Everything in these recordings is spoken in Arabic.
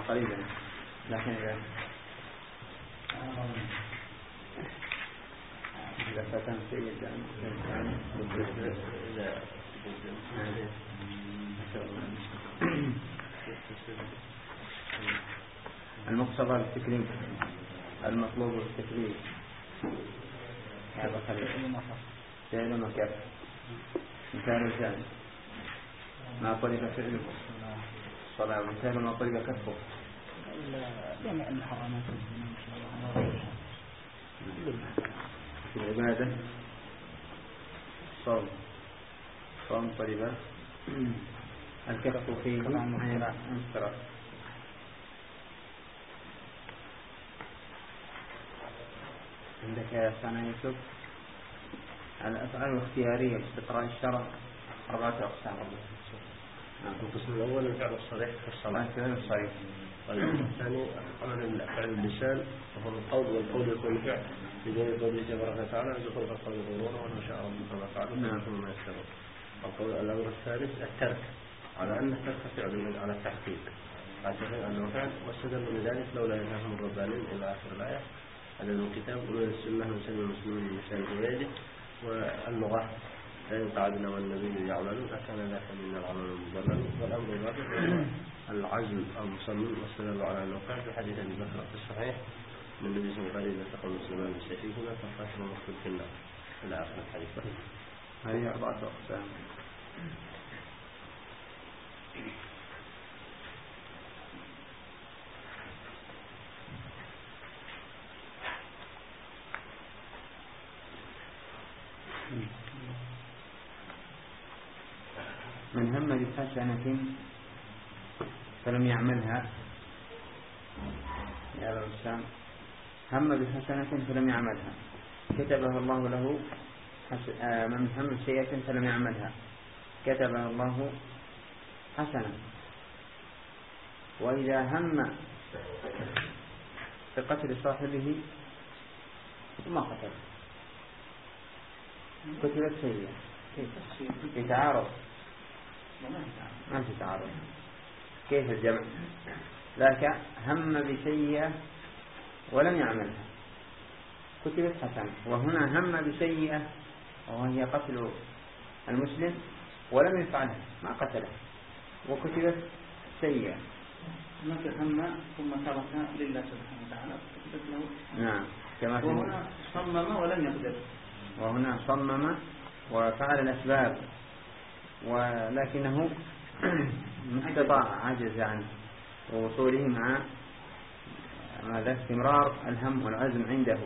قريبا، لكن إذا فتن سيدا المقتضى بالتكليف المطلوب بالتكليف هذا خليل فعل مكان مثال ثاني ما طلب فعله الصلاة، مثال ما طلب كفه جميع المحرمات في العبادة صوم طلب الكف فيه عن الانصراف. عندك يا سنة يوسف الأفعال الاختيارية باستقراء الشرع 4 أقسام. القسم الأول الفعل الصريح في الصلاة. الفعل الصريح. الثاني عمل فعل اللسان وهو القول، والقول يكون فعل بدون قوله تبارك وتعالى يدخل في القول ظهورا وما شاء الله كما فعل ثم ما يستمر. القول الأمر الثالث الترك، على أن الترك فعل على التحقيق اعتقد أنه فعل، واستدلوا لذلك لولا ينهاهم الربانيين إلى آخر الآية. هذا الكتاب ومن السنة من سن المسلمين بلسان غيره، واللغة لا يقعدنا والنبي يعمل أكان ذاك من العمل المضلل. والأمر الرابع العزل المصمم، واستدلوا على أنه فعل في حديث أبي بكر في الصحيح من النبي صلى الله عليه وسلم تقول المسلمان بسيفهما فالقاتل المقتول في النار إلى آخر الحديث. هذه 4 أقسام. من هم بحسنة فلم يعملها يا الإنسان هم بحسنة فلم يعملها كتبها الله له من هم بسيئة فلم يعملها كتبها الله حسنة. وإذا هم بقتل صاحبه ما قتل كتبت سيئة. يتعارض؟ ما في تعارض. كيف الجمع؟ ذاك هم بسيئة ولم يعملها كتبت حسنة، وهنا هم بسيئة وهي قتل المسلم ولم يفعلها ما قتله وكتبت سيئة. هناك هم ثم ترك لله سبحانه وتعالى كتبت له. نعم كما وهنا صمم ولم يقدر، وهنا صمم وفعل الأسباب ولكنه مستطاع عجز عن وصوله مع ماذا استمرار الهم والعزم عنده.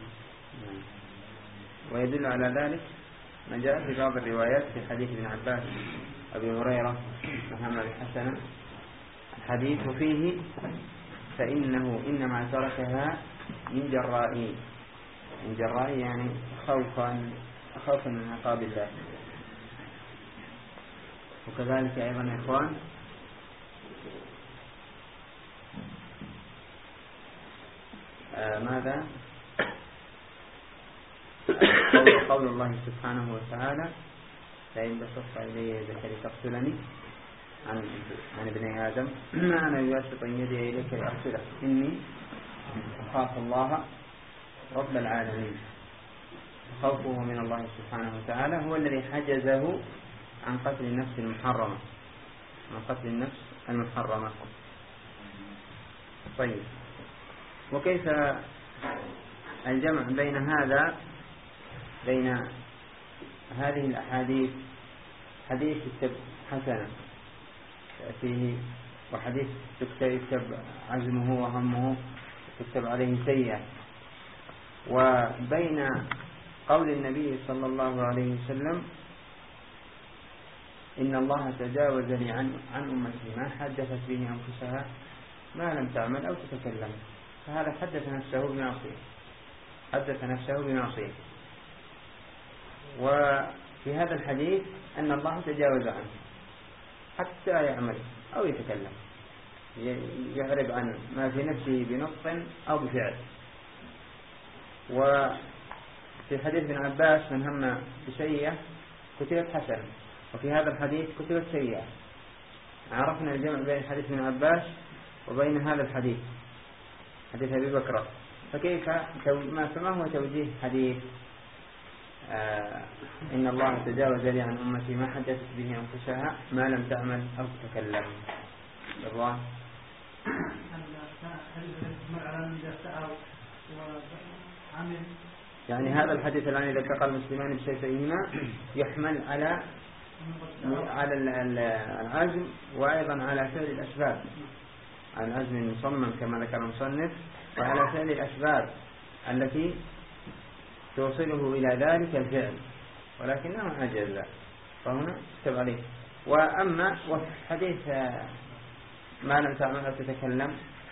ويدل على ذلك ما جاء في بعض الروايات في حديث ابن عباس أبي هريرة مهم الحسنة الحديث فيه فإنه إنما تركها من جراء يعني خوفا من عقاب الله. وكذلك أيضا يا إخوان ماذا قول الله سبحانه وتعالى فإن بسطت إلي يدك لتقتلني عن ابن آدم ما أنا بباسط يدي إليك لأقتلك إني أخاف الله رب العالمين. خوفه من الله سبحانه وتعالى هو الذي حجزه عن قتل النفس المحرمة. طيب وكيف الجمع بين هذه الأحاديث؟ حديث حسنة تأتيه وحديث يكتب عزمه وهمه تكتب عليه سيئة، وبين قول النبي صلى الله عليه وسلم إن الله تجاوز لي عن أمتي ما حدثت به أنفسها ما لم تعمل أو تتكلم. فهذا حدث نفسه بمعصية. وفي هذا الحديث أن الله تجاوز عنه حتى يعمل أو يتكلم يعرب عن ما في نفسه بنطق أو بفعل. وفي حديث ابن عباس من هم بسيئة كتبت حسنة، وفي هذا الحديث كتبت سيئة. عرفنا الجمع بين حديث ابن عباس وبين هذا الحديث حديث أبي بكر، فكيف ما هو توجيه حديث إن الله تجاوز لي عن أمتي ما حدثت به أنفسها ما لم تعمل أو تتكلم؟ الله يعني هذا الحديث الآن إذا التقى المسلمان بسيفيهما يحمل على العزم، وأيضا على فعل الأسباب، على العزم المصمم كما ذكر المصنف، وعلى فعل الأسباب التي توصله إلى ذلك الفعل، ولكنه عجز فهنا اكتب عليه. وأما وفي حديث ما لم تعمل أو تتكلم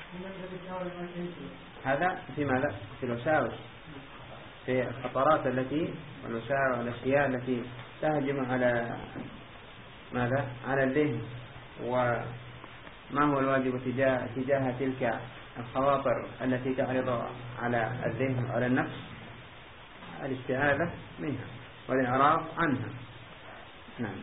هذا في ماذا؟ في الوساوس، في الخطرات التي والوساوس والأشياء التي تهجم على ماذا؟ على الذهن، وما هو الواجب تجاه تلك الخواطر التي تعرض على الذهن وعلى النفس؟ الاستعاذة منها والإعراض عنها. نعم.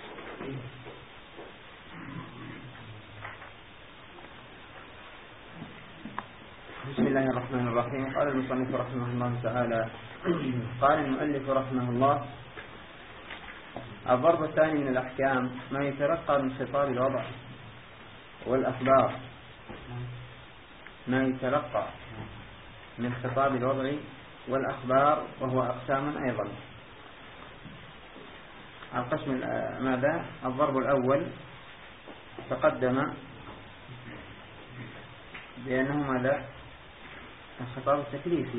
بسم الله الرحمن الرحيم. قال المصنف رحمه الله تعالى: قال المؤلف رحمه الله: الضرب الثاني من الأحكام ما يتلقى من خطاب الوضع والأخبار، ما يتلقى من خطاب الوضع والأخبار، وهو أقسام أيضا. القسم ماذا؟ الضرب الأول تقدم بأنه ماذا؟ الخطاب التكليفي.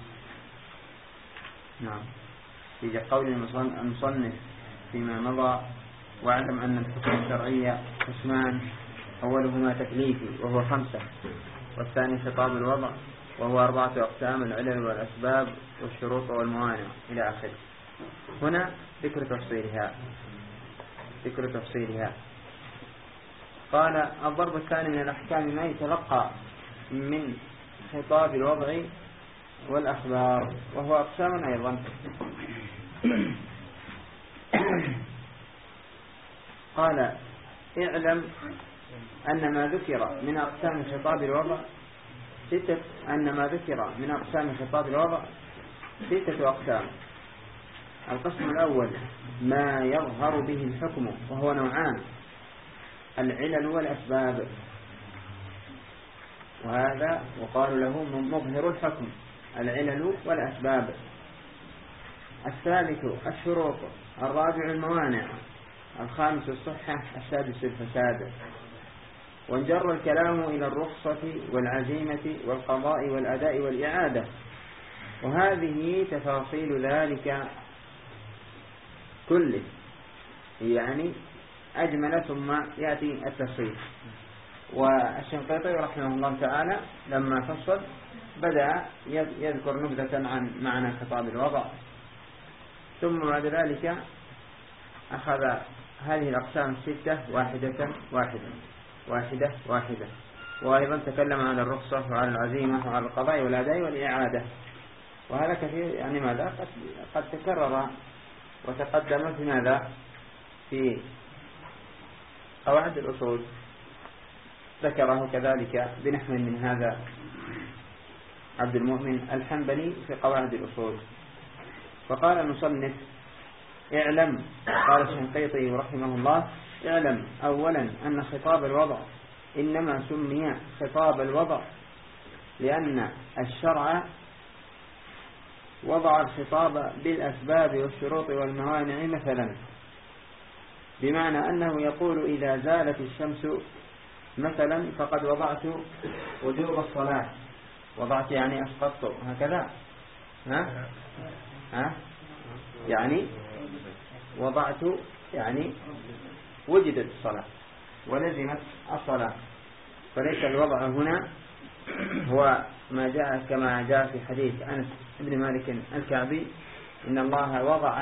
نعم. في قول المصنف فيما مضى: واعلم أن الحكم الشرعي قسمان، أولهما تكليفي وهو 5، والثاني خطاب الوضع وهو 4 أقسام: العلل والأسباب والشروط والموانع إلى آخره. هنا ذكر تفصيلها. قال: الضرب الثاني من الأحكام ما يتلقى من خطاب الوضع والأخبار، وهو أقسام أيضا. قال: اعلم أن ما ذكر من أقسام خطاب الوضع 6 أقسام. القسم الأول ما يظهر به الحكم، وهو نوعان: العلل والأسباب، وهذا وقال له مظهر الحكم، العلل والأسباب. الثالث الشروط، الرابع الموانع، الخامس الصحة، السادس الفساد. وانجر الكلام إلى الرخصة والعزيمة والقضاء والأداء والإعادة، وهذه تفاصيل ذلك كله، يعني أجمل ثم يأتي التفصيل. والشنقيطي رحمه الله تعالى لما فصل بدأ يذكر نبذة عن معنى خطاب الوضع، ثم بعد ذلك أخذ هذه الأقسام 6 واحدة، وأيضا تكلم عن الرخصة وعن العزيمة وعن القضاء والأداء والإعادة. وهذا كثير، يعني ماذا قد تكرر وتقدم في ماذا؟ في قواعد الأصول، ذكره كذلك بنحو من هذا عبد المؤمن الحنبلي في قواعد الأصول. فقال المصنف: اعلم، قال الشنقيطي رحمه الله: اعلم أولا أن خطاب الوضع إنما سمي خطاب الوضع لأن الشرع وضع الخطاب بالأسباب والشروط والموانع مثلا، بمعنى أنه يقول: إذا زالت الشمس مثلا فقد وضعت وجوب الصلاة. وضعت يعني أسقطت، هكذا يعني وضعت يعني وجدت الصلاة ولزمت الصلاة. فليس الوضع هنا هو ما جاء كما جاء في حديث أنس بن مالك الكعبي: إن الله وضع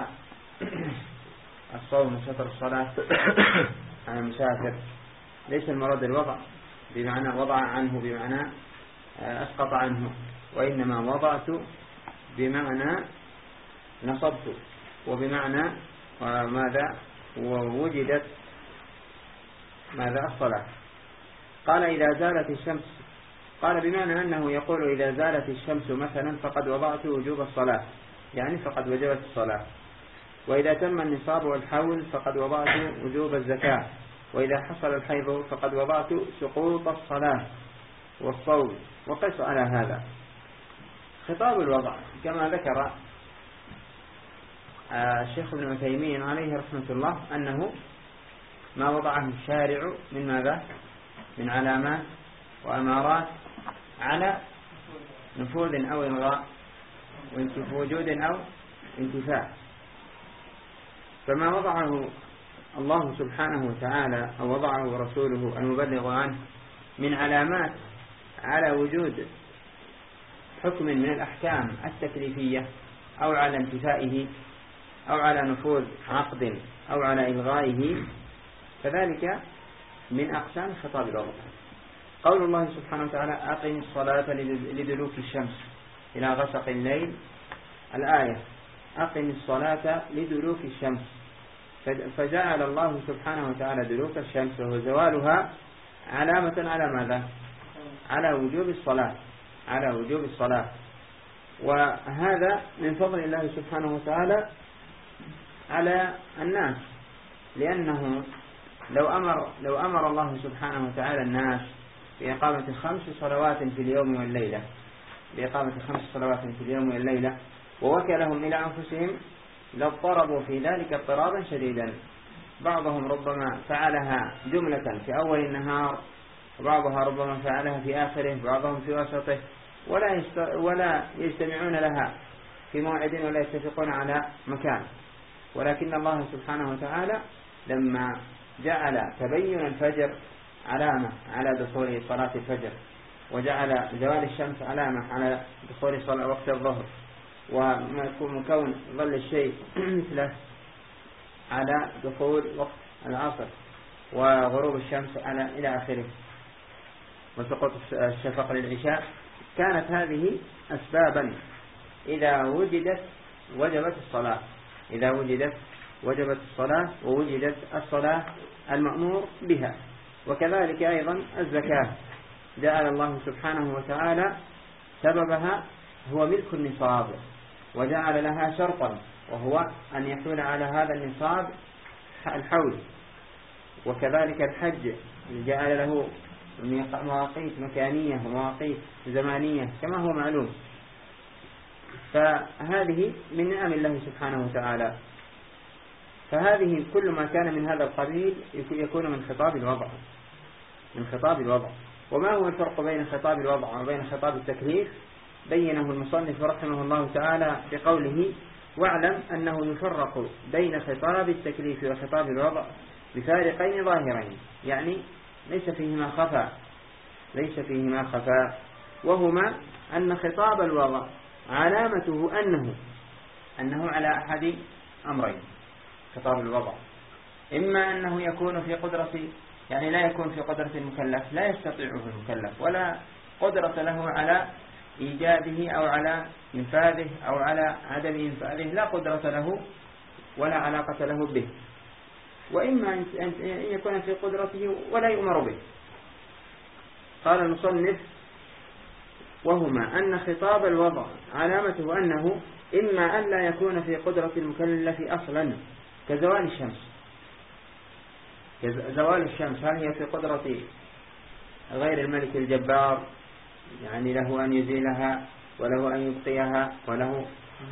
الصوم وستر الصلاة على المسافر. ليس المراد الوضع بمعنى وضع عنه بمعنى أسقط عنه، وإنما وضعت بمعنى نصبت، وبمعنى ماذا؟ ووجدت ماذا؟ الصلاة. قال إذا زالت الشمس، قال بمعنى أنه يقول إذا زالت الشمس مثلا فقد وضعت وجوب الصلاة، يعني فقد وجبت الصلاة. وإذا تم النصاب والحول فقد وضعت وجوب الزكاة. وإذا حصل الحيض فقد وضعت سقوط الصلاة والصوم. وقس على هذا. خطاب الوضع كما ذكر الشيخ ابن عثيمين عليه رحمة الله أنه ما وضعه الشارع من ماذا؟ من علامات وأمارات على نفوذ أو إلغاء وجود أو انتفاع. فما وضعه الله سبحانه وتعالى أو وضعه رسوله المبلغ عنه من علامات على وجود حكم من الأحكام التكليفية أو على انتفائه أو على نفوذ عقد أو على إلغائه، فذلك من أقسام خطاب الوضع. قول الله سبحانه وتعالى أقم الصلاة لدلوك الشمس إلى غسق الليل، الآية أقم الصلاة لدلوك الشمس، فجعل الله سبحانه وتعالى دلوك الشمس وهو زوالها علامة على ماذا؟ على وجوب الصلاة، على وجوب الصلاة. وهذا من فضل الله سبحانه وتعالى على الناس، لأنه لو أمر الله سبحانه وتعالى الناس بإقامة 5 صلوات في اليوم والليلة، بإقامة 5 صلوات في اليوم والليلة ووكلهم إلى أنفسهم لاضطربوا في ذلك اضطرابا شديدا. بعضهم ربما فعلها جملة في أول النهار، وبعضها ربما فعلها في آخره، بعضهم في وسطه، ولا يجتمعون لها في موعد ولا يتفقون على مكان. ولكن الله سبحانه وتعالى لما جعل تبين الفجر علامة على دخول صلاة الفجر، وجعل زوال الشمس علامة على دخول صلاة وقت الظهر، ومكون ظل الشيء مثله على دخول وقت العصر، وغروب الشمس إلى آخره، وسقوط الشفق للعشاء، كانت هذه أسبابا إذا وجدت وجبت الصلاة، إذا وجدت وجبت الصلاة ووجدت الصلاة المأمور بها. وكذلك أيضا الزكاة جعل الله سبحانه وتعالى سببها هو ملك النصاب، وجعل لها شرطا وهو أن يحول على هذا النصاب الحول. وكذلك الحج جعل له مواقيت مكانية ومواقيت زمانية كما هو معلوم. فهذه من نعم الله سبحانه وتعالى. فهذه كل ما كان من هذا القبيل يكون من خطاب الوضع، من خطاب الوضع. وما هو الفرق بين خطاب الوضع وبين خطاب التكليف؟ بينه المصنف رحمه الله تعالى بقوله: واعلم أنه يفرق بين خطاب التكليف وخطاب الوضع بفارقين ظاهرين، يعني ليس فيهما خفاء، ليس فيهما خفاء، وهما أن خطاب الوضع علامته أنه على أحد أمرين. خطاب الوضع إما أنه يكون في قدرة، يعني لا يكون في قدرة المكلف، لا يستطيعه المكلف ولا قدرة له على إيجاده أو على إنفاذه أو على عدم إنفاذه، لا قدرة له ولا علاقة له به. وإما أن يكون في قدرته ولا يؤمر به. قال المصنف: وهما أن خطاب الوضع علامته أنه إما أن لا يكون في قدرة المكلف أصلا، كزوال الشمس. زوال الشمس هل هي في قدرة غير الملك الجبار، يعني له أن يزيلها وله أن يبقيها وله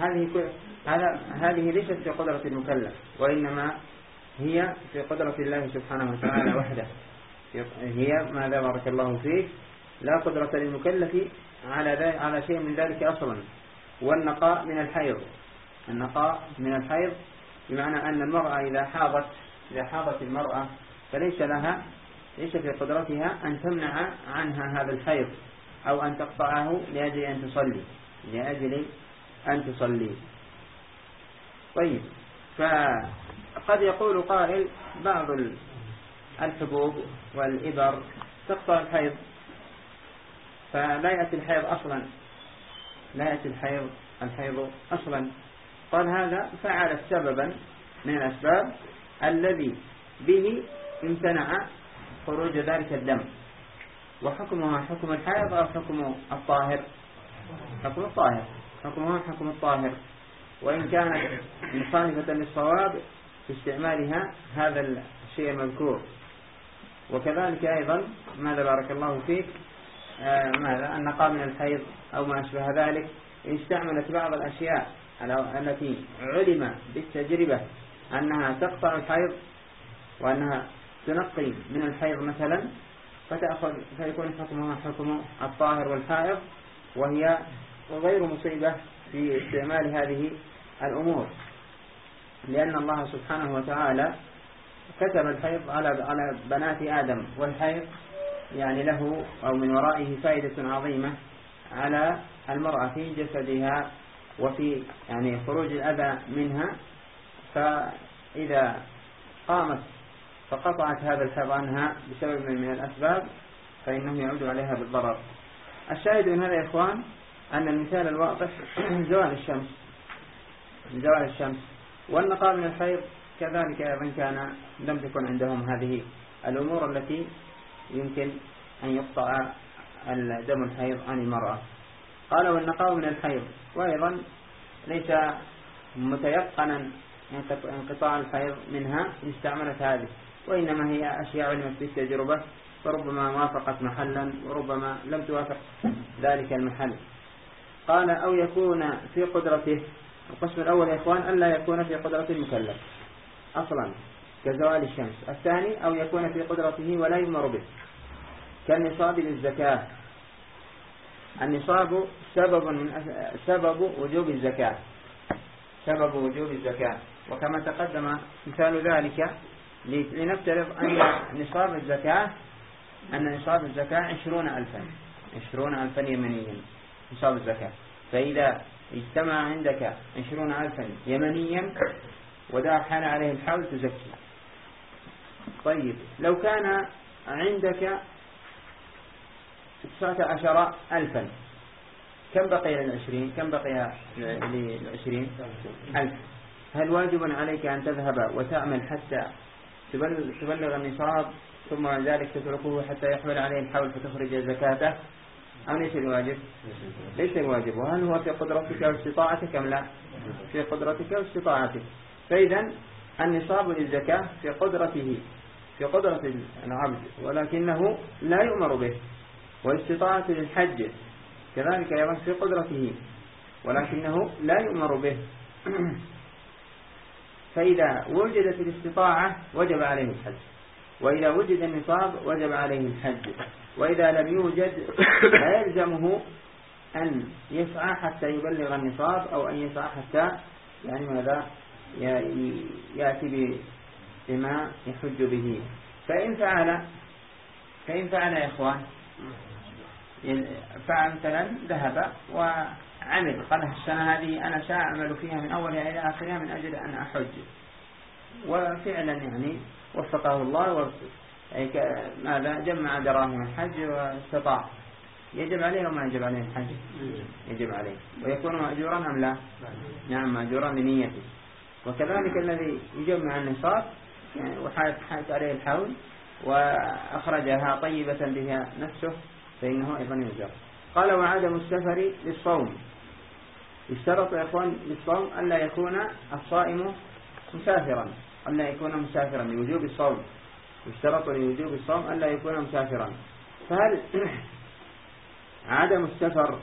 هذه ليست في قدرة المكلف، وإنما هي في قدرة الله سبحانه وتعالى وحده. هي ماذا بارك الله فيك لا قدرة للمكلف على شيء من ذلك أصلا. والنقاء من الحيض، النقاء من الحيض بمعنى أن المرأة إذا حاضت المرأة ليس في قدرتها أن تمنع عنها هذا الحيض أو أن تقطعه لأجل أن تصلي. طيب، فقد يقول قائل: بعض الحبوب والإبر تقطع الحيض، فلا يأتي الحيض أصلا، لا يأتي الحيض أصلا. قال: هذا فعل سببا من الأسباب الذي به امتنع خروج ذلك الدم، وحكمها حكم الحائض أو حكم الطاهر؟ حكم الطاهر، حكمها حكم الطاهر، وإن كانت مخالفة للصواب في استعمالها هذا الشيء المذكور. وكذلك أيضا ماذا بارك الله فيك ماذا النقاء من الحيض أو ما أشبه ذلك، استعملت بعض الأشياء التي علم بالتجربة أنها تقطع الحيض وأنها تنقي من الحيض مثلا، فيكون حكمها حكم الطاهر والحائض، وهي غير مصيبة في استعمال هذه الأمور، لأن الله سبحانه وتعالى كتب الحيض على بنات آدم، والحيض يعني له أو من ورائه فائدة عظيمة على المرأة في جسدها وفي يعني خروج الأذى منها، فإذا قامت فقطعت هذا الحيض عنها بسبب من الأسباب فإنه يعود عليها بالضرر. الشاهد من هذا يا إخوان أن المثال الواضح زوال الشمس والنقاء من الحيض كذلك أيضا كان لم تكن عندهم هذه الأمور التي يمكن أن يقطع دم الحيض عن المرأة. قال والنقاء من الحيض، وأيضا ليس متيقنا انقطاع الحيض منها إن استعملت هذه، وإنما هي أشياء علمت بالتجربة، فربما وافقت محلا وربما لم توافق ذلك المحل. قال أو يكون في قدرته. القسم الأول يا إخوان ألا يكون في قدرة المكلف أصلا كزوال الشمس. الثاني أو يكون في قدرته ولا يؤمر به كالنصاب للزكاة. النصاب سبب وجوب الزكاة، سبب وجوب الزكاة، وكما تقدم مثال ذلك لنفترض أن نصاب الزكاة 20,000 يمنيا نصاب الزكاة. فإذا اجتمع عندك 20,000 يمنيا ودخل عليه الحول تزكي. طيب لو كان عندك 19,000 كم بقي لل20؟ كم بقي ل20,000؟ هل واجب عليك أن تذهب وتعمل حتى تبلغ النصاب ثم ذلك تتركه حتى يحمل عليه الحول فتخرج زكاته، أو ليس الواجب؟ ليس الواجب. وهل هو في قدرتك واستطاعتك أم لا؟ في قدرتك واستطاعتك. فإذا النصاب للزكاة في قدرة العبد ولكنه لا يؤمر به، والاستطاعة للحج كذلك أيضا في قدرته ولكنه لا يؤمر به. فإذا وجدت الاستطاعة وجب عليه الحج، وإذا وجد النصاب وجب عليه الحج، وإذا لم يوجد لا يلزمه أن يسعى حتى يبلغ النصاب أو أن يسعى حتى يعني ماذا يأتي بما يحج به. فإن فعل يا إخوان فمثلا ذهب وعمل قال السنة هذه أنا سأعمل فيها من أولها إلى آخرها من أجل أن أحج، وفعلا يعني وفقه الله ماذا جمع دراهم الحج واستطاع، يجب عليه وما يجب عليه الحج؟ يجب عليه، ويكون مأجورا أم لا؟ نعم مأجورا لنيته. وكذلك الذي يجمع النصاب يعني وحات عليه الحول وأخرجها طيبة بها نفسه فإنه أيضا يجب. قال وعدم السفر للصوم. اشترط يا إخوان للصوم ألا يكون الصائم مسافرا، ألا يكون مسافرا لوجوب الصوم. اشترط لوجوب الصوم ألا يكون مسافرا. فهل عدم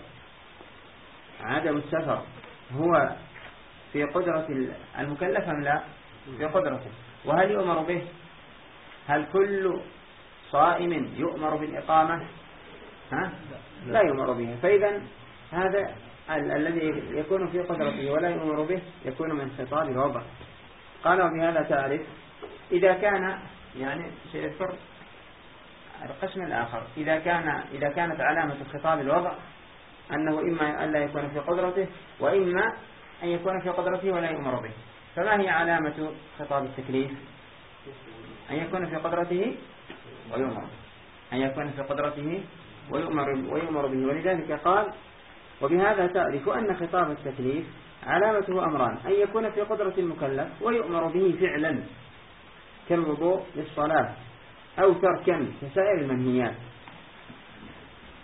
السفر هو في قدرة المكلف أم لا؟ في قدرته. وهل يؤمر به؟ هل كل صائم يؤمر بالإقامة؟ لا يؤمر به. فإذا هذا الذي يكون في قدرته ولا يؤمر به يكون من خطاب الوضع. قالوا بهذا تعرف إذا كان يعني سيذكر القسم الآخر إذا كانت علامة خطاب الوضع أنه إما أن لا يكون في قدرته وإما أن يكون في قدرته ولا يؤمر به. فما هي علامة خطاب التكليف؟ أن يكون في قدرته ويؤمر، أن يكون في قدرته ويؤمر به. ولذلك قال وبهذا تعرف أن خطاب التكليف علامته أمران: أن يكون في قدرة المكلف ويؤمر به فعلا كالوضوء للصلاة أو تركا كسائر المنهيات.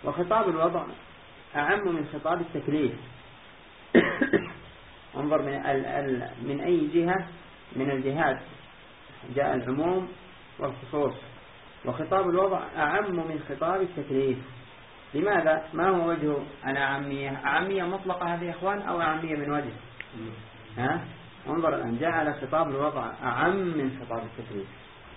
وخطاب الوضع أعم من خطاب التكليف. انظر من أي جهة من الجهات جاء العموم والخصوص. وخطاب الوضع أعم من خطاب التكليف. لماذا؟ ما هو وجه الأعمية؟ أعمية مطلقة هذه يا إخوان أو أعمية من وجه؟ انظر الآن، جعل خطاب الوضع أعم من خطاب التكليف.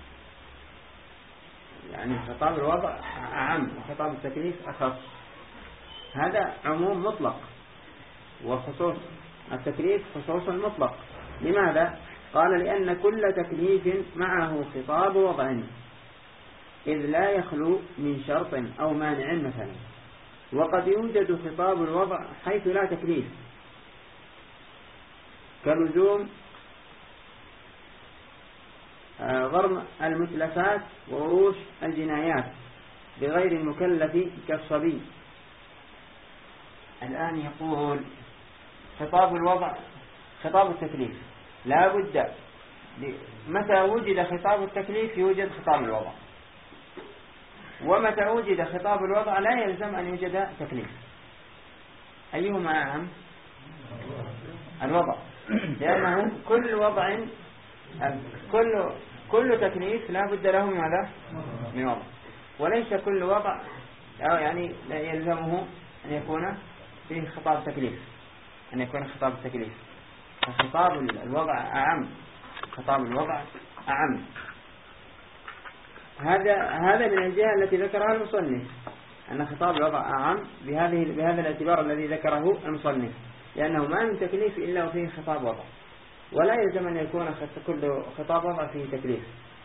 يعني خطاب الوضع أعم وخطاب التكليف أخص. هذا عموم مطلق، وخصوص التكليف خصوص المطلق. لماذا؟ قال لأن كل تكليف معه خطاب وضع، إذ لا يخلو من شرط أو مانع مثلا. وقد يوجد خطاب الوضع حيث لا تكليف، كلزوم غرم المتلفات ووروش الجنايات بغير المكلف كالصبي. الآن يقول خطاب الوضع خطاب التكليف لا بد، متى وجد خطاب التكليف يوجد خطاب الوضع، ومتى وجد خطاب الوضع لا يلزم أن يوجد تكليف. أيهما أهم؟ الوضع، لأنه كل وضع كل تكليف لا بد له من هذا من وضع، وليس كل وضع يعني لا يلزمه أن يكون فيه خطاب تكليف، أن يكون خطاب التكليف. فخطاب الوضع أعم، خطاب الوضع أعم. هذا من الجهة التي ذكرها المصنف، أن خطاب الوضع أعم بهذا الاعتبار الذي ذكره المصنف، لأنه ما من تكليف إلا وفيه خطاب وضع، ولا يلزم أن يكون كل خطاب وضع فيه تكليف.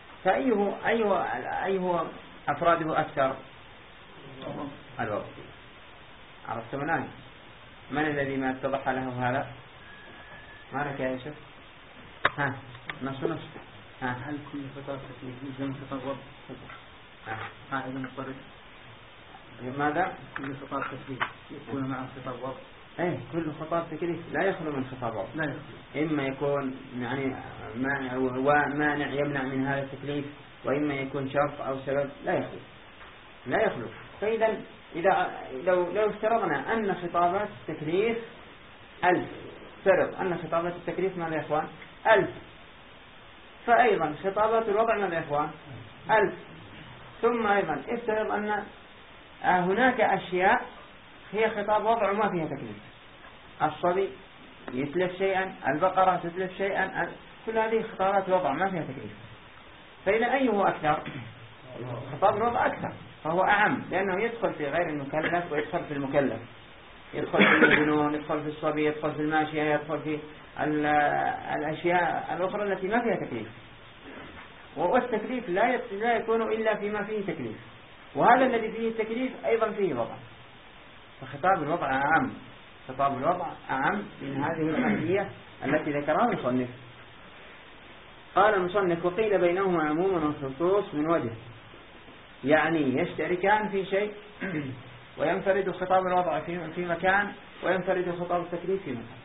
فأيه أفراده أكثر؟ الوضع. عرفتم الآن من الذي ما اتضح له هذا؟ ما لك يا يوسف؟ نص. هل كل خطاب تكليف يلزم خطاب وضع؟ قاعدة مضطرد. ماذا؟ كل خطاب تكليف يكون معه خطاب وضع. كل خطاب تكليف لا يخلو من خطاب وضع. لا يخلو. إما يكون يعني مانع يمنع من هذا التكليف، وإما يكون شرط أو سبب لا يخلو. فإذا لو افترضنا أن خطابات التكليف 1000، فرض أن خطابات التكليف ماذا يا إخوان؟ 1000، فأيضا خطابات الوضع ماذا يا إخوان؟ 1000. ثم أيضا افترض أن هناك أشياء هي خطاب وضع وما فيها تكليف. الصبي يتلف شيئا، البقرة تتلف شيئا، كل هذه خطابات وضع ما فيها تكليف. فإذا أيه أكثر؟ خطاب الوضع أكثر، فهو أعم، لأنه يدخل في غير المكلف ويدخل في المكلف، يدخل في الجنون، يدخل في الصبي، يدخل في الماشية، يدخل في الأشياء الأخرى التي ما فيها تكليف. والتكليف لا يكون إلا فيما فيه تكليف، وهذا الذي فيه التكليف أيضا فيه وضع. فخطاب الوضع أعم، خطاب الوضع أعم من هذه الأهمية التي ذكرها المصنف. قال المصنف: وقيل بينهما عموما وخصوص من وجه، يعني يشتركان في شيء وينفرد خطاب الوضع في مكان، وينفرد خطاب التكليف في مكان.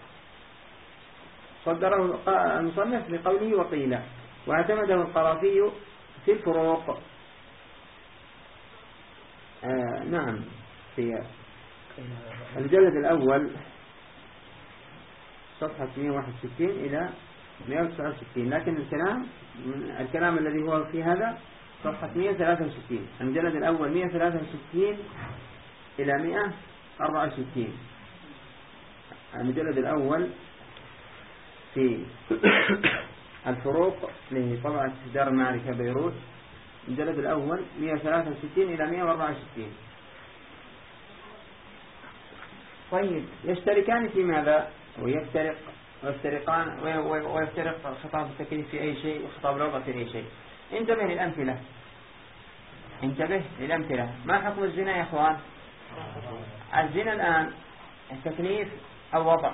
صدره المصنف بقوله وقيل، واعتمده القرافي في الفروق. نعم، في المجلد الأول صفحة 161 إلى 169، لكن الكلام الذي هو في هذا صفحة 163. المجلد الأول 163 إلى 164. المجلد الأول في الفروق لطبعة دار المعرفة بيروت، المجلد الأول 163 إلى 164. طيب، يشتركان في ماذا؟ ويفترق خطاب التكليف في أي شيء وخطاب الوضع في أي شيء. انتبه للأمثلة. ما حكم الزنا يا أخوان؟ الزنا الآن التكليف أو وضع؟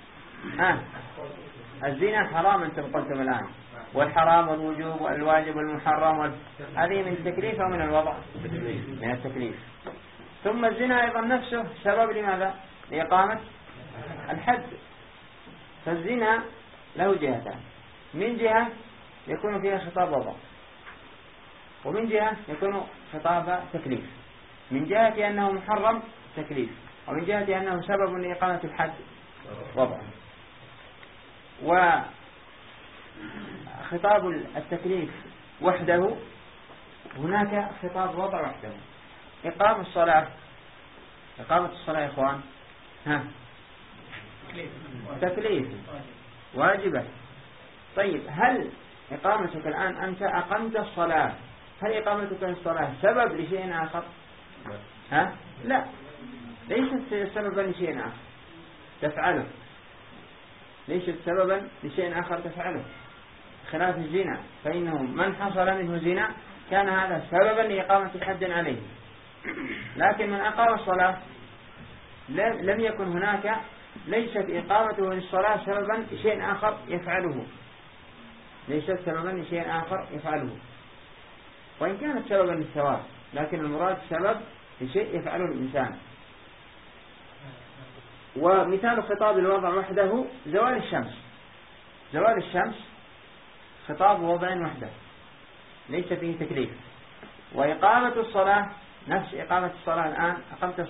الزنا حرام أنتم قلتم الآن، والحرام والوجوب والواجب والمحرم هذه من التكليف أو من الوضع؟ من التكليف. ثم الزنا أيضا نفسه سبب لماذا؟ لإقامة الحد. فالزنا له جهتان، من جهة يكون فيها خطاب وضع، ومن جهة يكون خطاب تكليف. من جهة أنه محرم تكليف، ومن جهة أنه سبب لإقامة الحد وضعا. وخطاب التكليف وحده، هناك خطاب وضع وحده. إقامة الصلاة يا إخوان تكليف واجبة. طيب هل إقامتك الآن أنت أقمت الصلاة، هل إقامتك الصلاة سبب لشيء آخر؟ لا، ليست سببا لشيء آخر تفعله، ليست سببا لشيء آخر تفعله، خلاف الزنا، فإنه من حصل منه زنا كان هذا سببا لإقامة حد عليه. لكن من أقام الصلاة لم يكن هناك، ليست إقامته للصلاة سببا لشيء آخر يفعله، ليست سببا لشيء آخر يفعله، وإن كانت سببا للثواب، لكن المراد سبب لشيء يفعله الإنسان. ومثال خطاب الوضع وحده زوال الشمس. زوال الشمس خطاب وضع وحده ليس فيه تكليف. وإقامة الصلاة نفس إقامة الصلاة. الآن أقمت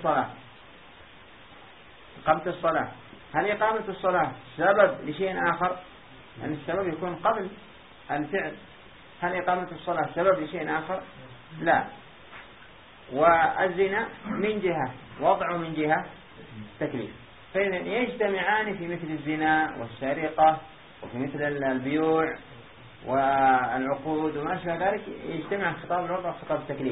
الصلاة، هل إقامة الصلاة سبب لشيء آخر؟ يعني السبب يكون قبل الفعل. هل إقامة الصلاة سبب لشيء آخر؟ لا. والزنا من جهة وضع من جهة تكليف، فإذا يجتمعان في مثل الزنا والسرقة وفي مثل البيوع والعقود وما شابه ذلك، يجتمع خطاب الوضع وخطاب التكليف.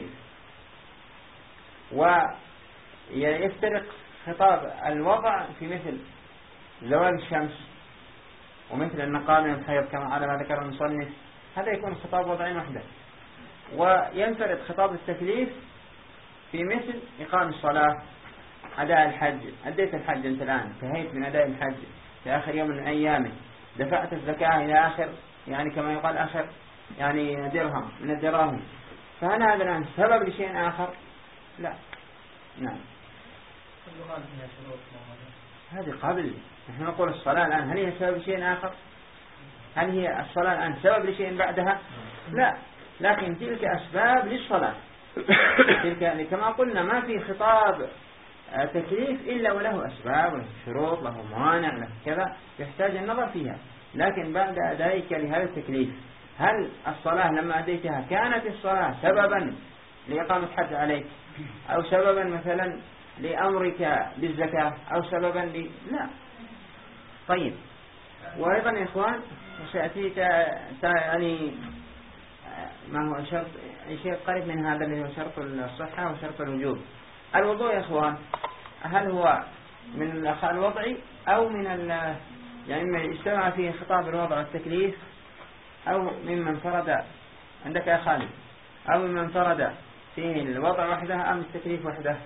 ويفترق خطاب الوضع في مثل زوال الشمس ومثل النقاء من الحيض كما على ما ذكر المصنف، هذا يكون خطاب وضعين وحده. وينفرد خطاب التكليف في مثل إقام الصلاة، أداء الحج. أديت الحج أنت الآن، انتهيت من أداء الحج في آخر يوم من أيامه، دفعت الزكاة إلى آخر، يعني كما يقال آخر يعني درهم من الدراهم، فهل هذا الآن سبب لشيء آخر؟ لا. نعم، هذه قبل. نحن نقول الصلاة الآن هل هي سبب لشيء آخر؟ هل هي الصلاة الآن سبب لشيء بعدها؟ لا، لكن تلك أسباب للصلاة. تلك كما قلنا ما في خطاب تكليف إلا وله أسباب، له شروط، له موانع، له كذا، يحتاج النظر فيها. لكن بعد أدائك لهذا التكليف، هل الصلاة لما أديتها كانت الصلاة سببا لإقامة حد عليك، أو سببا مثلا لأمرك بالزكاة، أو سببا لا. طيب، وأيضا يا إخوان سيأتيك يعني ما هو شرط شيء قريب من هذا اللي هو شرط الصحة وشرط الوجوب. الوضوء يا إخوان هل هو من الوضعي أو من يعني مما اجتمع فيه خطاب الوضع والتكليف، أو ممن فرد عندك يا خالد، أو ممن فرد فيه الوضع وحده أم التكليف وحده؟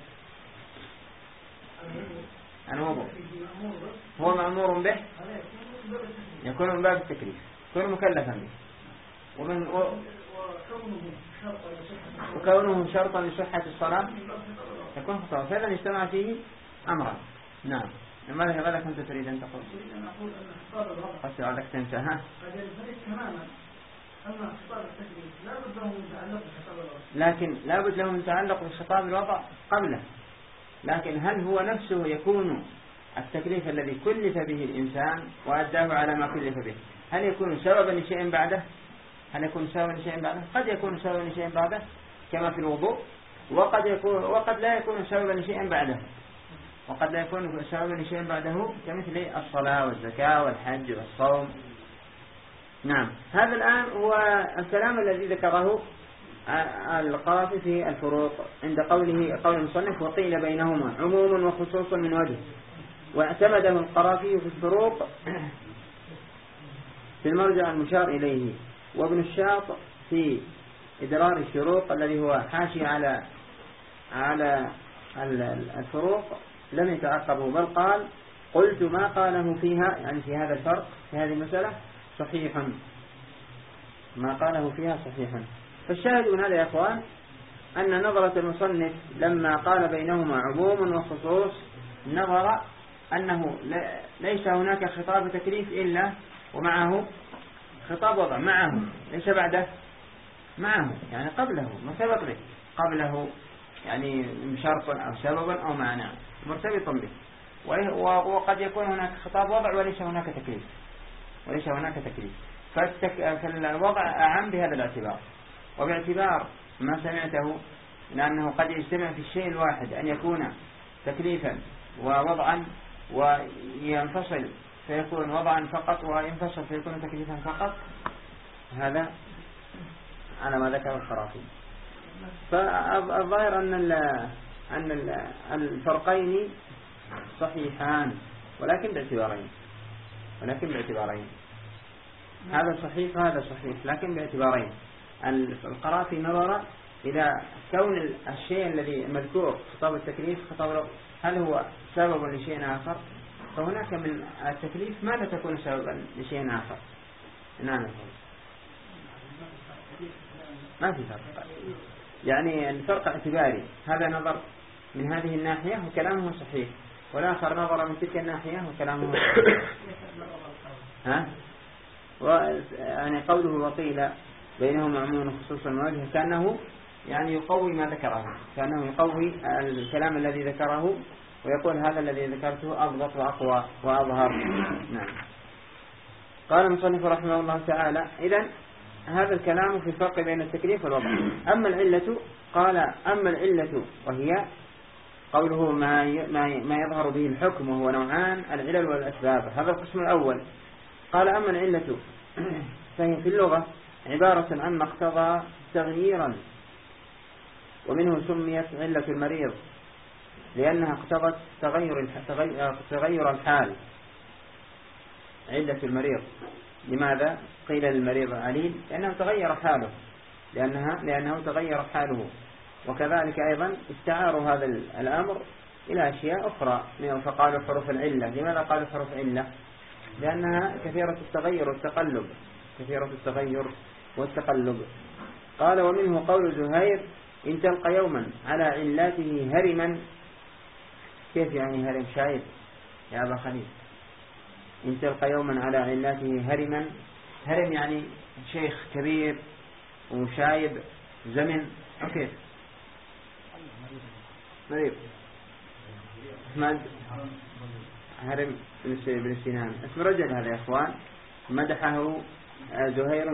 الوضوء هو مأمور به، يكون من باب التكليف، يكون مكلفا به، وكونه شرطا لصحة الصلاة يكون خطأ، فإذا اجتمع فيه أمرا. نعم، ماذا كنت تريد أن تقول؟ قد سؤالك تنسى. لكن لا بد له من تعلق بخطاب الوضع قبله. لكن هل هو نفسه يكون التكليف الذي كلف به الإنسان وأداه على ما كلف به، هل يكون سببا لشيء بعده؟ هل يكون سببا لشيء بعده؟ قد يكون سببا لشيء بعده كما في الوضوء، وقد لا يكون سببا لشيء بعده، وقد لا يكون سببا لشيء بعده كمثل الصلاة والزكاة والحج والصوم. نعم، هذا الآن هو الكلام الذي ذكره القرافي في الفروق عند قول المصنف وقيل بينهما عموم وخصوص من وجه، واعتمده القرافي في الفروق في المرجع المشار إليه، وابن الشاط في إدرار الشروق الذي هو حاشي على الفروق لم يتعقبه، بل قال قلت ما قاله فيها، يعني في هذا الفرق في هذه المسألة صحيحا، ما قاله فيها صحيحا. فالشاهد من هذا يا أخوان أن نظرة المصنف لما قال بينهما عموم وخصوص، نظر أنه ليس هناك خطاب تكليف إلا ومعه خطاب وضع، معه ليس بعده، معه يعني قبله، ما سبق به قبله يعني شرط أو سبب أو مانع مرتبط به. وقد يكون هناك خطاب وضع وليس هناك تكليف، فالوضع أعم بهذا الاعتبار. وباعتبار ما سمعته، لأنه قد يجتمع في الشيء الواحد أن يكون تكليفا ووضعا، وينفصل فيكون وضعا فقط، وينفصل فيكون تكليفا فقط. هذا على ما ذكر الخرافي. فالظاهر أن الفرقين صحيحان، ولكن باعتبارين. هذا صحيح وهذا صحيح، لكن باعتبارين. القرافي نظر إلى كون الشيء الذي مذكور خطاب التكليف خطاب هل هو سبب لشيء آخر، فهناك من التكليف ماذا تكون سببا لشيء آخر. نعم، ما في فرق، يعني الفرق اعتباري. هذا نظر من هذه الناحية وكلامه صحيح، والآخر نظر من تلك الناحية وكلامه صحيح. يعني قوله وقيل بينهما عموم خصوصا وجه، كأنه يعني يقوي ما ذكره، كأنه يقوي الكلام الذي ذكره ويقول هذا الذي ذكرته أضبط وأقوى وأظهر. نعم. قال المصنف رحمه الله تعالى: إذن هذا الكلام في الفرق بين التكليف والوضع. أما العلة، قال: أما العلة وهي قوله ما يظهر به الحكم، وهو نوعان: العلل والأسباب. هذا القسم الأول. قال: أما العلة فهي في اللغة عبارة عن ما اقتضى تغييرا، ومنه سميت علة المريض لأنها اقتضت تغير الحال. علة المريض لماذا قيل للمريض عليل؟ لأنه تغير حاله، لأنه تغير حاله. وكذلك أيضا استعاروا هذا الأمر إلى أشياء أخرى، فقالوا حروف العلة. لماذا قالوا حروف علة؟ لأنها كثيرة التغير والتقلب. قال: ومنه قول زهير: إن تلقى يوما على علاته هرما. كيف يعني هرم؟ شايب يا أبا خليل. إن تلقى يوما على علاته هرما، هرم يعني شيخ كبير وشايب زمن. أوكي، مريض. أحمد هرم بن سنان اسم رجل هذا يا إخوان. مدحه زهير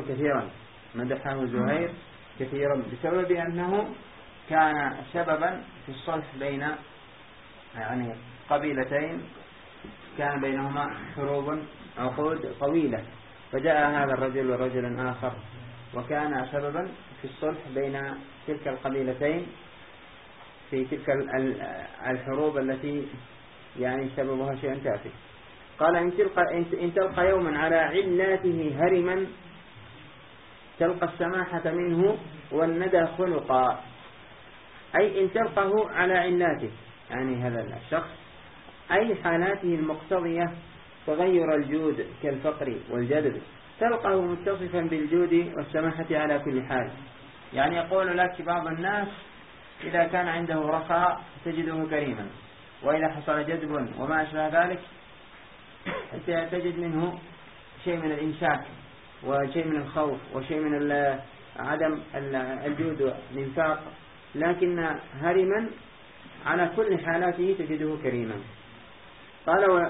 كثيرا بسبب أنه كان سببا في الصلح بين يعني قبيلتين كان بينهما حروب عقود طويلة، فجاء هذا الرجل ورجل آخر وكان سببا في الصلح بين تلك القبيلتين في تلك الحروب التي يعني سببها شيء تافه. قال: إن تلقى يوما على علاته هرما تلقى السماحة منه والندى خلقا. أي إن تلقه على علاته، يعني هذا الشخص، أي حالاته المقتضية تغير الجود كالفقر والجدب، تلقه متصفا بالجود والسماحة على كل حال. يعني يقول لك بعض الناس إذا كان عنده رخاء تجده كريما، وإذا حصل جذب وما أشبه ذلك تجد منه شيء من الإمساك وشيء من الخوف وشيء من عدم الجود والإنفاق، لكن هرما على كل حالاته تجده كريما. قال: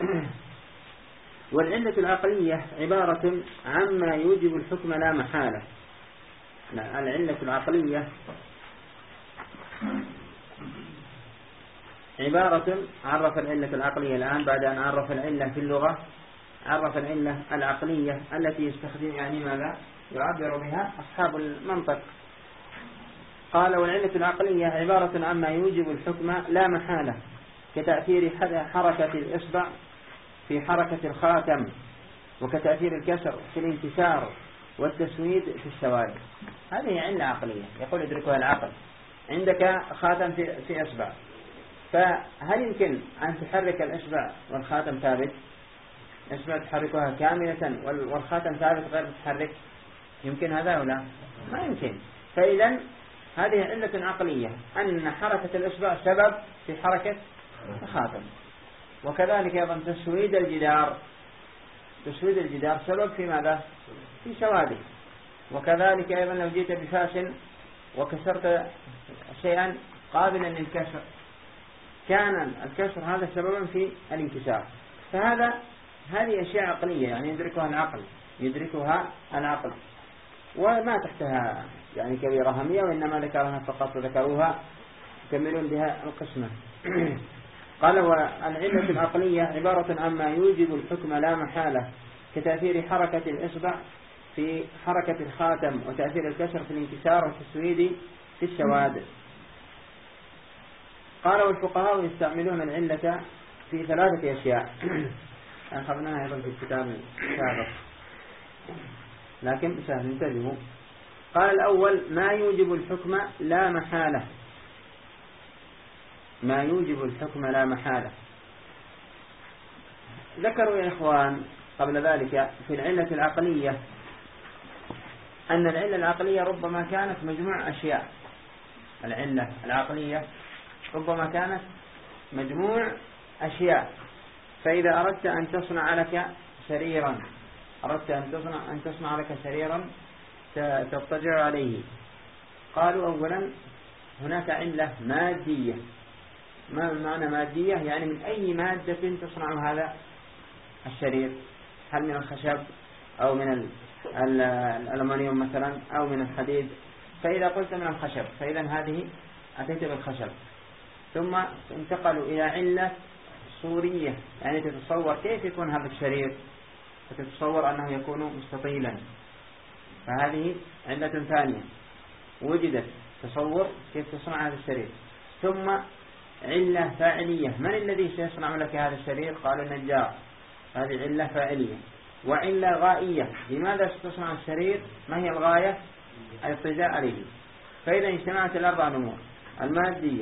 والعلة العقلية عبارة عما يوجب الحكم لا محالة. العلة العقلية عبارة، عرف العلة العقلية الآن بعد أن عرف العلة في اللغة، عرف العلة العقلية التي يستخدم يعني ماذا يعبر بها أصحاب المنطق. قال: والعلة العقلية عبارة عما يوجب الحكم لا محالة، كتأثير حركة الإصبع في حركة الخاتم، وكتأثير الكسر في الانكسار والتسويد في السواد. هذه علة عقلية يقول يدركها العقل. عندك خاتم في إصبع، فهل يمكن أن تحرك الإصبع والخاتم ثابت؟ الإصبع تحركها كاملة والخاتم ثابت غير متحرك؟ يمكن هذا ولا ما يمكن. فإذا هذه علة عقلية أن حركة الإصبع سبب في حركة الخاتم. وكذلك أيضا تسويد الجدار سبب في ماذا؟ في سواده. وكذلك أيضا لو جيت بفاس وكسرت شيئا قابلا للكسر، كان الكسر هذا سببا في الانكسار. هذه أشياء عقلية يعني يدركها العقل وما تحتها يعني كبيرة أهمية، وإنما ذكرها فقط وذكروها يكملون بها القسمة. قال والعلة العقلية عبارة عما يوجب الحكم لا محالة، كتأثير حركة الإصبع في حركة الخاتم، وتأثير الكسر في الانكسار والتسويد في السواد. قال والفقهاء يستعملون العلة في 3 أشياء أخذناها أيضا في الكتاب السابق لكن سهل انتبهوا. قال الأول ما يوجب الحكم لا محالة، ما يوجب الحكم لا محالة. ذكروا يا إخوان قبل ذلك في العلة العقلية أن العلة العقلية ربما كانت مجموع أشياء. العلة العقلية ربما كانت مجموع أشياء، فإذا أردت أن تصنع لك سريرا، أن تصنع لك سريرا تضطجع عليه، قالوا أولا هناك علة مادية. ما معنى مادية؟ يعني من أي مادة تصنع هذا السرير، هل من الخشب أو من الألمنيوم مثلا أو من الحديد؟ فإذا قلت من الخشب فإذا هذه أتيت بالخشب. ثم انتقلوا إلى علة صورية، يعني تتصور كيف يكون هذا السرير، فتتصور أنه يكون مستطيلا، فهذه علة ثانية وجدت، تصور كيف تصنع هذا السرير. ثم علة فاعلية، من الذي سيصنع لك هذا السرير؟ قال النجار، هذه علة فاعلية. وعلة غائية، لماذا ستصنع السرير؟ ما هي الغاية؟ الاضطجاع عليه. فإذا اجتمعت ال4 أمور المادية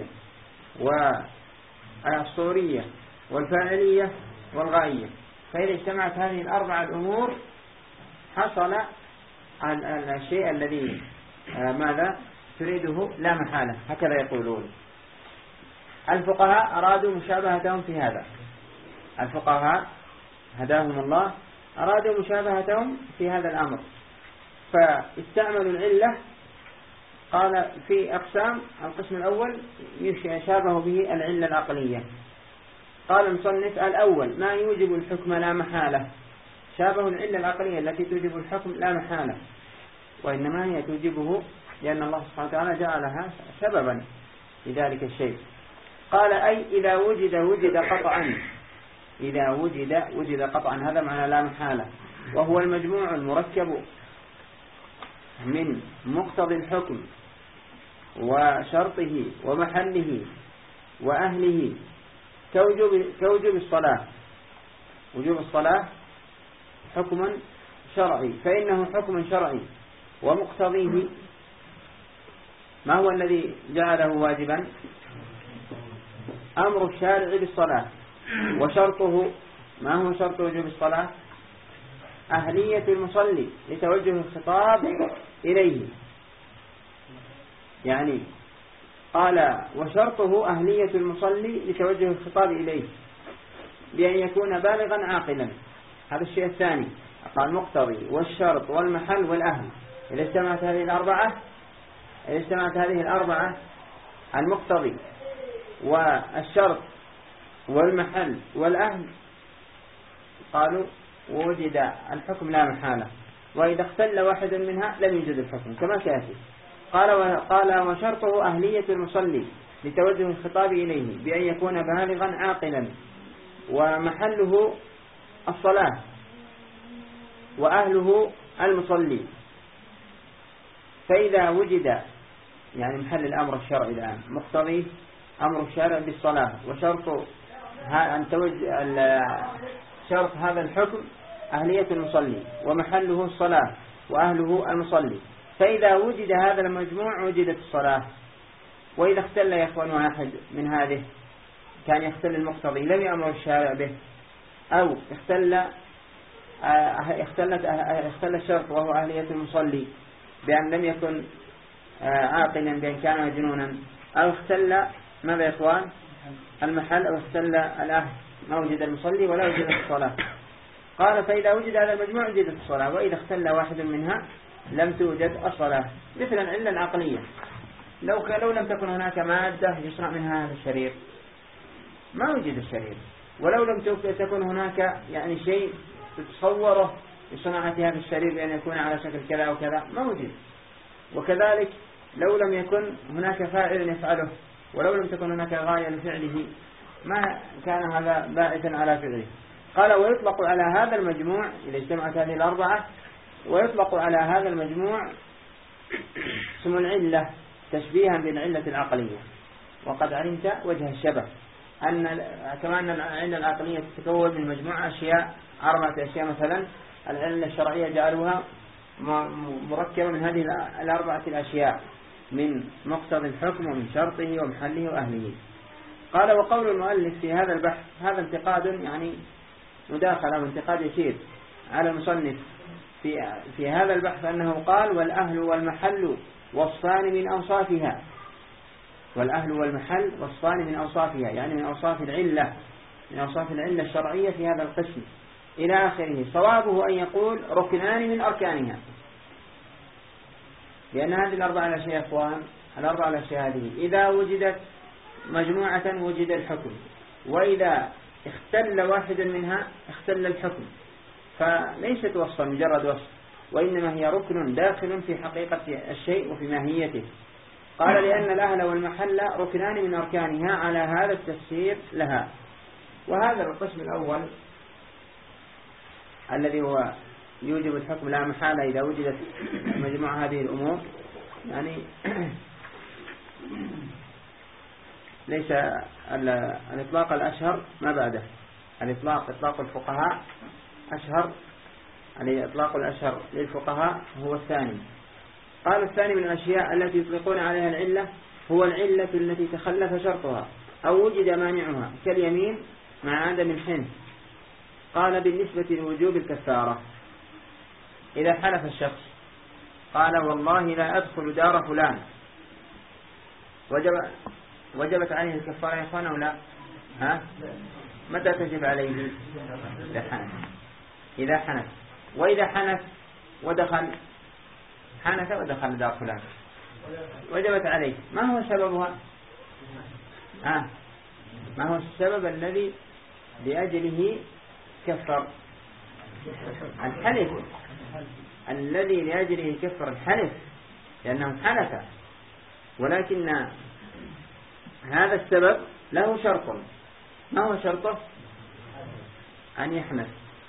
والصورية والفاعلية والغائية، فإذا اجتمعت هذه ال4 الأمور حصل الشيء الذي ماذا تريده لا محالة، هكذا يقولون. الفقهاء أرادوا مشابهتهم في هذا، الفقهاء هداهم الله أرادوا مشابهتهم في هذا الأمر، فاستعملوا العلة. قال في أقسام، القسم الأول يشابه به العلة العقلية. قال المصنف الأول ما يوجب الحكم لا محالة، شابه العلة العقلية التي توجب الحكم لا محالة، وإنما هي توجبه لأن الله سبحانه وتعالى جعلها سببا لذلك الشيء. قال أي إذا وجد قطعا، إذا وجد قطعا، هذا معنى لا محالة، وهو المجموع المركب من مقتضى الحكم وشرطه ومحله وأهله كوجوب الصلاة. وجوب الصلاة حكم شرعي، فإنه حكم شرعي، ومقتضيه ما هو الذي جعله واجبا؟ أمر الشارع بالصلاة. وشرطه ما هو شرط وجوب الصلاة؟ أهلية المصلي لتوجه الخطاب إليه. يعني قال وشرطه أهلية المصلي لتوجه الخطاب إليه بأن يكون بالغا عاقلا، هذا الشيء الثاني. قال مقتضي والشرط والمحل والأهل. إذا اجتمعت هذه الأربعة المقتضي والشرط والمحل والأهل، قالوا ووجد الحكم لا محالة، وإذا اختل واحد منها لم يوجد الحكم كما سيأتي. قال وشرطه أهلية المصلي لتوجه الخطاب إليه بأن يكون بالغا عاقلا، ومحله الصلاة وأهله المصلي. فإذا وجد يعني محل الأمر الشرعي الآن مقتضي أمر الشارع بالصلاة، وشرط شرط هذا الحكم أهلية المصلي، ومحله الصلاة وأهله المصلي. فإذا وجد هذا المجموع وجدت الصلاة. وإذا اختل يا إخوان واحد من هذه، كان يختل المقتضي لم يأمر الشارع به، أو اختل الشرط وهو أهلية المصلي بأن لم يكن عاقلا بأن كان مجنونا، أو اختل ماذا يا إخوان؟ المحل، أو اختل الأهل، ما وجد المصلي ولا وجدت الصلاة. قال فإذا وجد هذا المجموع وجدت الصلاة، وإذا اختل واحد منها لم توجد الصلاة. مثل العلة العقلية، لو لم تكن هناك مادة يصنع منها هذا الشرير ما وجد الشرير، ولو لم تكن هناك يعني شيء تتصوره لصناعة هذا الشرير بأن يكون على شكل كذا وكذا ما وجد. وكذلك لو لم يكن هناك فاعل يفعله ولو لم تكن هناك غاية لفعله ما كان هذا باعثا على فعله. قال ويطلق على هذا المجموع إذا اجتمعت هذه الأربعة، ويطلق على هذا المجموع اسم العلة تشبيها بالعلة العقلية. وقد علمت وجه الشبه كما أن العلة العقلية تتكون من مجموعة أشياء، 4 أشياء مثلا، العلة الشرعية جعلوها مركبة من هذه 4 الأشياء من مقتضى الحكم ومن شرطه ومحله وأهله. قال وقول المؤلف في هذا البحث هذا انتقاد يعني مداخلة وانتقاد يسير على المصنف في هذا البحث أنه قال والأهل والمحل وصفان من أوصافها، والأهل والمحل وصفان من أوصافها يعني من أوصاف العلة، من أوصاف العلة الشرعية في هذا القسم إلى آخره. صوابه أن يقول ركنان من أركانها، لأن هذه 4 الأشياء أخوان، 4 الأشياء هذه إذا وجدت مجموعة وجد الحكم، وإذا اختل واحد منها اختل الحكم، فليست وصفا مجرد وصف، وإنما هي ركن داخل في حقيقة الشيء وفي ماهيته. قال لأن الأهل والمحل ركنان من أركانها على هذا التفسير لها. وهذا القسم الأول الذي هو يوجب الحكم لا محالة إذا وجدت مجموعة هذه الأمور، يعني ليس الإطلاق الأشهر ما بعده، إطلاق الفقهاء أشهر، يعني إطلاق الأشهر للفقهاء هو الثاني. قال الثاني من الأشياء التي يطلقون عليها العلة هو العلة التي تخلف شرطها أو وجد مانعها كاليمين مع عدم الحنث. قال بالنسبة لوجوب الكفارة إذا حلف الشخص قال والله لا أدخل دار فلان، وجبت عليه الكفارة يا أخوانا ولا متى تجب عليه؟ إذا حنث. وإذا حنث ودخل دار فلان وجبت عليه، ما هو سببها؟ ما هو السبب الذي لأجله كفر؟ الحلف الذي لأجله كفر الحلف، لأنه حلف، ولكن هذا السبب له شرط. ما هو شرطه؟ أن يحنث.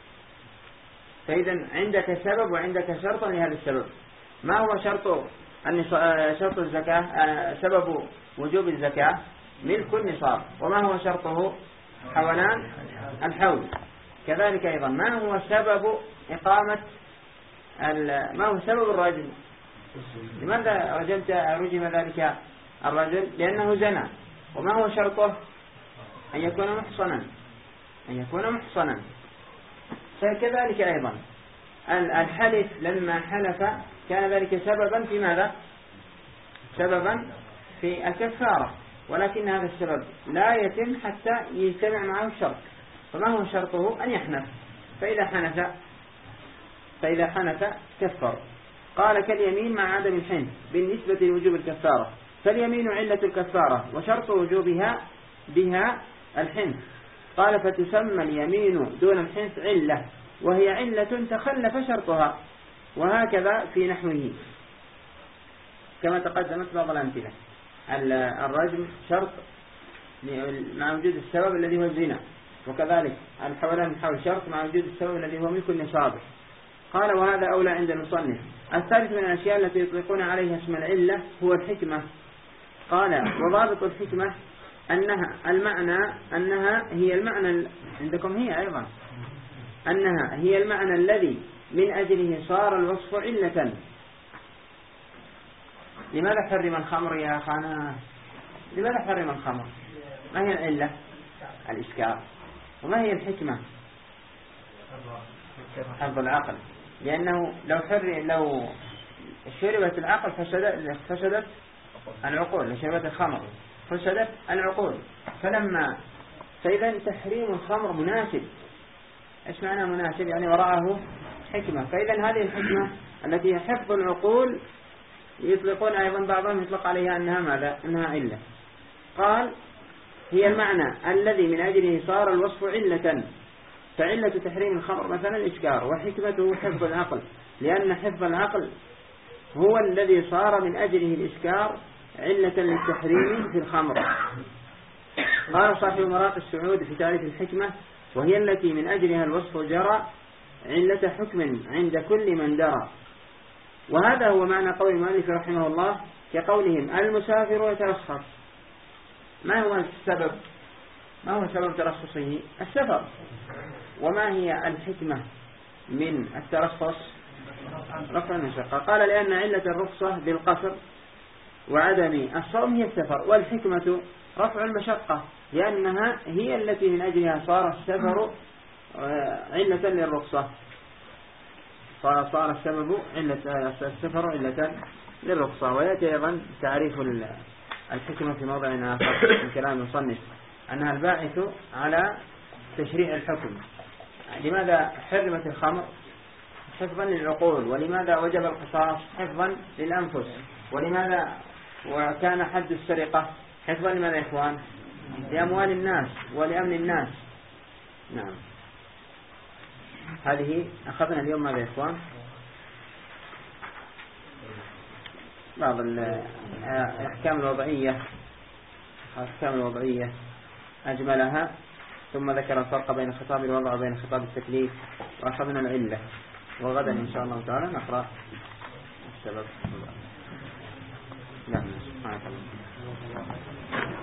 فإذا عندك سبب وعندك شرط لهذا السبب. ما هو شرط الزكاة؟ سبب وجوب الزكاة ملك النصاب. وما هو شرطه؟ حولان الحول. كذلك أيضا ما هو سبب إقامة ما هو سبب الرجم؟ لماذا رجم ذلك الرجل؟ لأنه زنى. وما هو شرطه؟ أن يكون محصنا. فكذلك أيضا الحلف لما حلف كان ذلك سببا في ماذا؟ سببا في الكفارة، ولكن هذا السبب لا يتم حتى يجتمع معه الشرط. فما هو شرطه؟ أن يحنث. فإذا حنث كفر. قال كاليمين مع عدم الحنث بالنسبة لوجوب الكفارة، فاليمين علة الكفارة وشرط وجوبها بها الحنث. قال فتسمى اليمين دون الحنث علة، وهي علة تخلف شرطها. وهكذا في نحوه كما تقدمت بعض الأمثلة. الرجم شرط مع وجود السبب الذي هو الزنا، وكذلك الحولان الحول شرط مع وجود السبب الذي هو ملك النصاب. قال وهذا أولى عند المصنف. الثالث من الأشياء التي يطلقون عليها اسم العلة هو الحكمة. قال وضابط الحكمة أنها هي المعنى عندكم، هي أيضا أنها هي المعنى الذي من أجله صار الوصف علة. لماذا حرم الخمر يا أخانا؟ لماذا حرم الخمر؟ ما هي العلة؟ الإسكار. وما هي الحكمة؟ حفظ العقل. لأنه لو شربت العقل فسدت العقول، لو شربت الخمر فسدت العقول. فإذا تحريم الخمر مناسب. إيش معنى مناسب؟ يعني وراءه حكمة. فإذا هذه الحكمة التي هي حفظ العقول يطلقون أيضا بعضهم يطلق عليها أنها ماذا؟ أنها علة. قال هي المعنى الذي من أجله صار الوصف علة، فعلة تحريم الخمر مثلا الإسكار، وحكمته حفظ العقل، لأن حفظ العقل هو الذي صار من أجله الإسكار علة للتحريم في الخمر. قال صاحب مراقي السعود في تعريف الحكمة: وهي التي من أجلها الوصف جرى علة حكم عند كل من درى. وهذا هو معنى قول المؤلف رحمه الله كقولهم المسافر يترخص. ما هو السبب؟ ما هو سبب ترخصه؟ السفر. وما هي الحكمة من الترخص؟ رفع المشقة. قال لأن علة الرخصة بالقصر وعدم الصوم هي السفر، والحكمة رفع المشقة لأنها هي التي من أجلها صار السفر علة للرخصة، فصار السبب السفر علة للرخصة. ويأتي أيضا تعريف الحكمة في موضع آخر من كلام المصنف أنها الباعث على تشريع الحكم. لماذا حرمت الخمر؟ حفظا للعقول. ولماذا وجب القصاص؟ حفظا للأنفس. ولماذا وكان حد السرقة؟ حفظا لماذا يا إخوان؟ لأموال الناس ولأمن الناس. نعم. هذه أخذنا اليوم ماذا يا إخوان؟ بعض الأحكام الوضعية أجملها، ثم ذكر الفرق بين خطاب الوضع وبين خطاب التكليف، وأخذنا العلة. وغدا إن شاء الله تعالى نقرأ السبب. نعم. سبحانك اللهم.